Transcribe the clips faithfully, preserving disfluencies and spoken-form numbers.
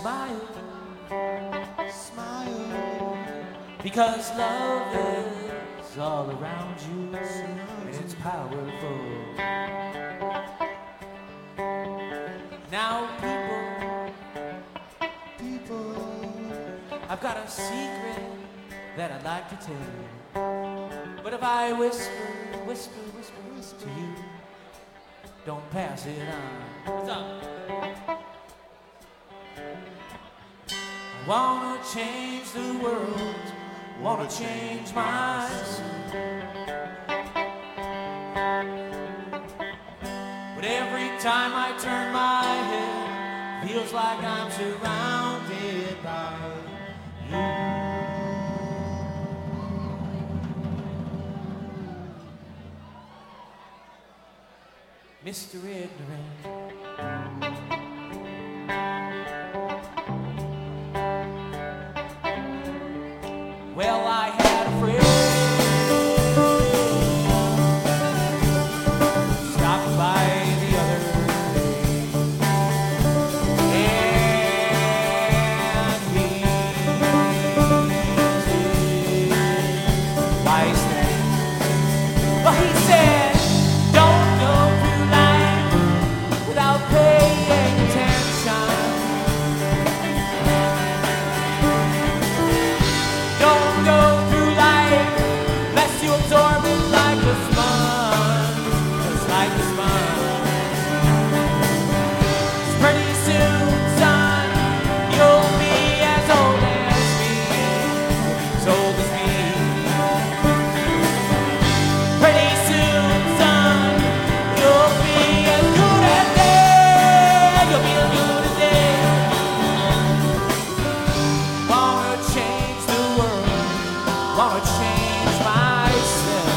smile, smile, because love is all around you and it's powerful. Now people, people, I've got a secret that I'd like to tell you. But if I whisper, whisper, whisper, whisper to you, don't pass it on. What's up? I wanna change the world, wanna change myself. But every time I turn my head, feels like I'm surrounded by you. Mister Ignorant. Well, I had a friend stopped by the other day, and he said, why stay? Well, he said, don't go through life without paying attention. Don't go through life lest you absorb it like a sponge, just like a sponge. 'Cause pretty soon, son, you'll be as old as me, as old as me. Pretty soon, son, you'll be as good as dead. You'll be as good as dead. Wanna change the world, wanna change myself.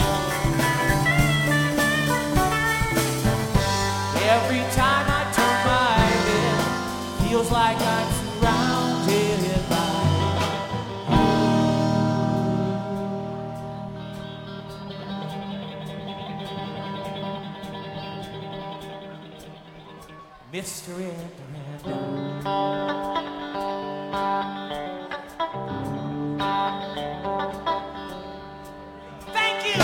Every time I turn my head, feels like I'm surrounded by Mister Ignorant. Thank you.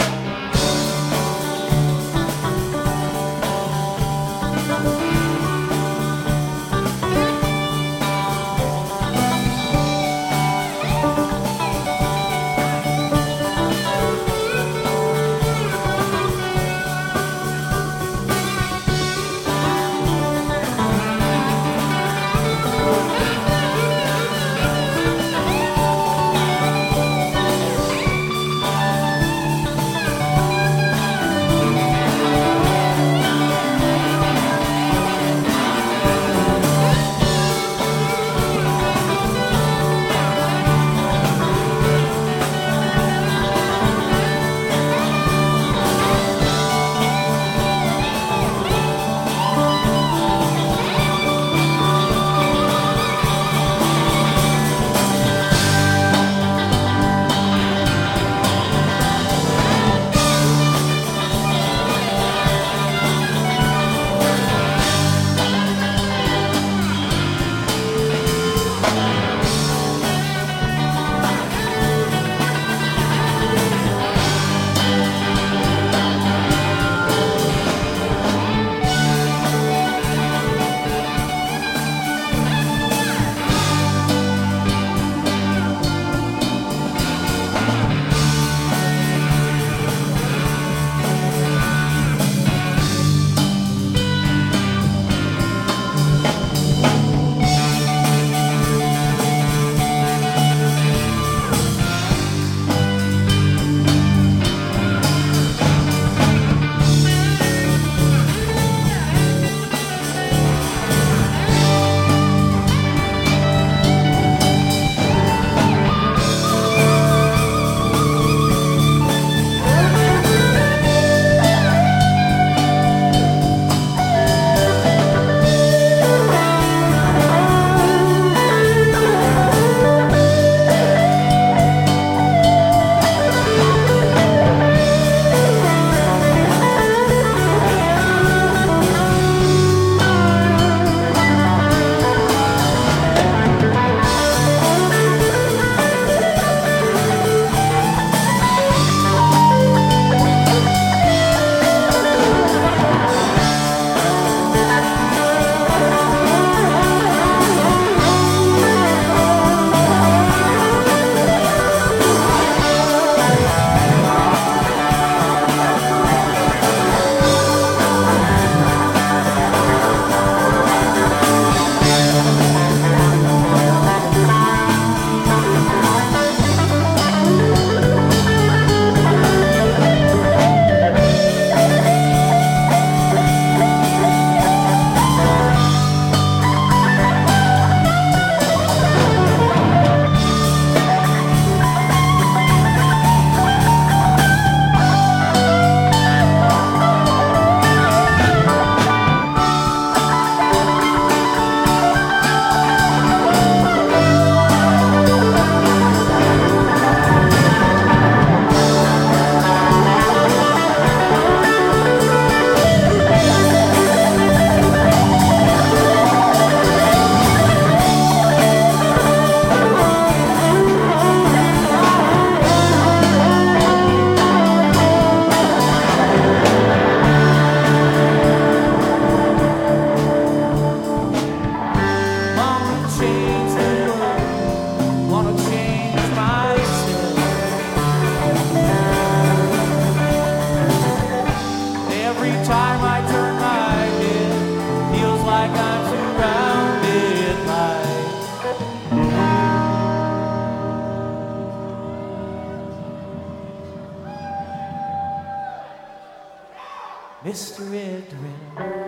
Mister Ignorant.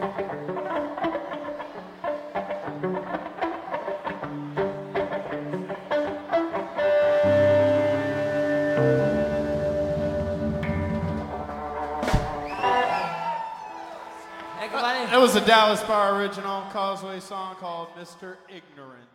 That was a Dallas Bar original Causeway song called Mister Ignorant.